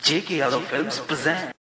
JK Yadav Films present.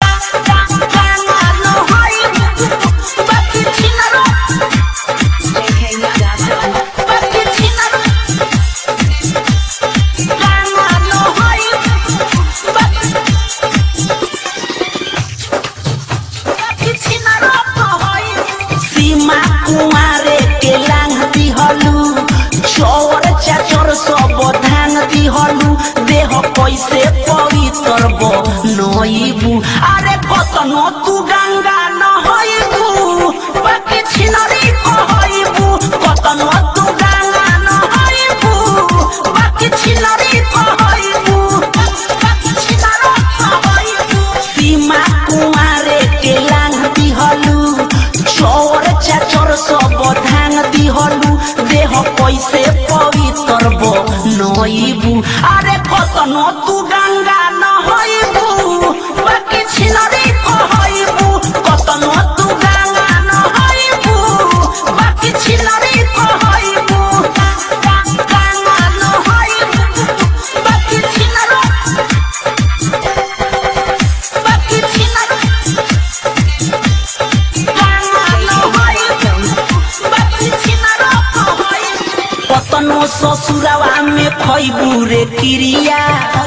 सीमा कुमारे के लांग दिहलू चोर चाचर सब धान दिहलू देह कैसे पवित्र बनइबू अरे कतनो तू गंगा नहइबू बाकी छिनरी कहइबू कतनो तू गंगा नहइबू बाकी छिनरी कहइबू बाकी छिनरो कहइबू सीमा कुमारे के लांग दिहलू चोर चाचर सब धान दिहलू देह कैसे पवित्र बनइबू अरे कतनो तू गंगा नहइबू बाकी छिनरी कहइबू कतनो तू गंगा नहइबू बाकी छिनरी कहइबू गंगा नहइबू बाकी छिनरो बाकी छिनरो कतनो ससुरावा में खइबू रे क्रिया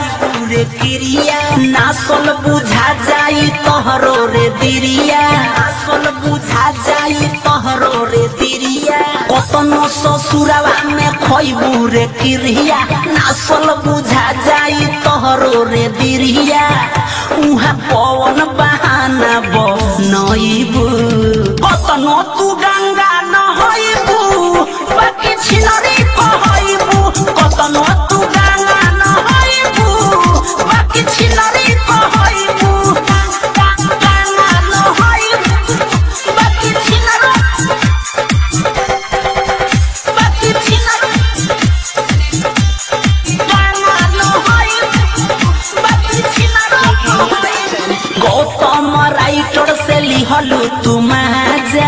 नासल बुझा जाई तोहरो रे दिरिया नासल बुझा जाई तोहरो रे दिरिया कतनो ससुरावा में खइबू रे क्रिया नासल बुझा जाई तोहरो रे दिरिया उहा पवन बहाना बनइबू कतनो तू गंगा नहइबू बाकी छिनरी कहइबू कतनो तू गंगा नहइबू बाकी छिनरी कहइबू गंगा नहइबू बाकी छिनरो बाकी छिनरो गंगा नहइबू बाकी छिनरो गौतम राइटर से लिहलू तू माजा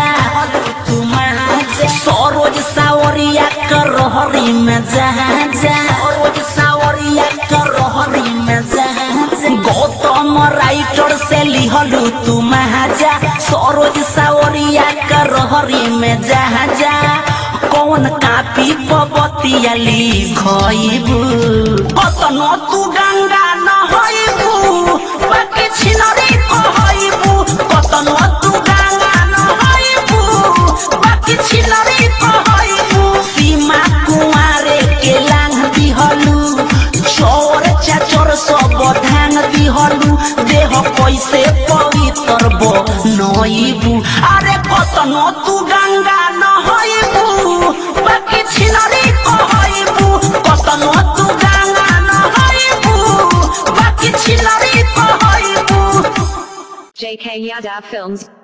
सरोज सावरिया कर रहरी में जहाजा सरोज सावरिया कर रहरी में जहाजा गौतम राइटर से लिहलू तू महाजा सरोज सावरिया कर रहरी में जहाजा कौन कापी पबतिया लिखइबू कतनो तू गंगा नहइबू बाकी छिनरी कहइबू कतनो तू गंगा नहइबू बाकी छिनरी कहइबू सीमा कुमारे के लांग दिहलू चोर चाचर सब धान दिहलू देह कैसे पवित्र बनइबू अरे कतनो तू गंगा नहइबू बाकी छिनरी कहइबू कतनो तू गंगा नहइबू बाकी छिनरी कहइबू JK Yadav Films